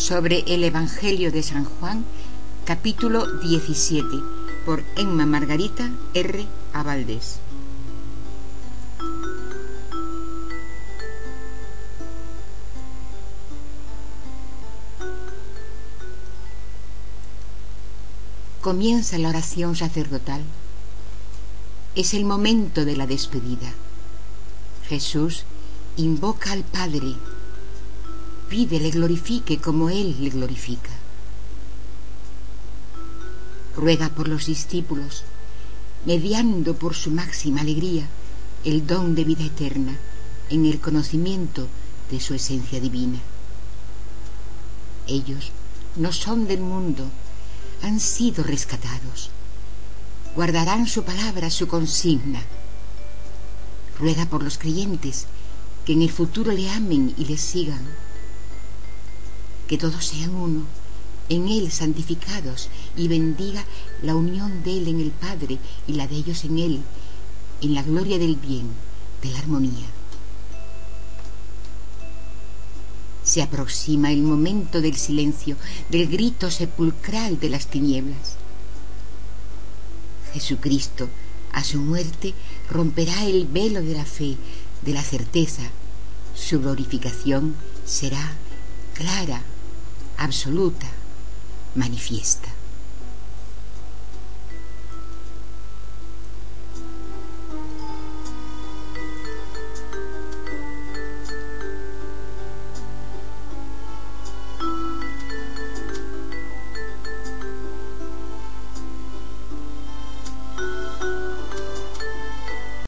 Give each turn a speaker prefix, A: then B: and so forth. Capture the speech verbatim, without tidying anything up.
A: sobre el Evangelio de San Juan, capítulo diecisiete, por Emma Margarita R. A. Valdés. Comienza la oración sacerdotal. Es el momento de la despedida. Jesús invoca al Padre, pide le glorifique como Él le glorifica. Ruega por los discípulos, mediando por su máxima alegría el don de vida eterna en el conocimiento de su esencia divina. Ellos no son del mundo, han sido rescatados. Guardarán su palabra, su consigna. Ruega por los creyentes que en el futuro le amen y le sigan. Que todos sean uno, en Él santificados, y bendiga la unión de Él en el Padre y la de ellos en Él, en la gloria del bien, de la armonía. Se aproxima el momento del silencio, del grito sepulcral de las tinieblas. Jesucristo, a su muerte, romperá el velo de la fe, de la certeza. Su glorificación será clara, absoluta, manifiesta.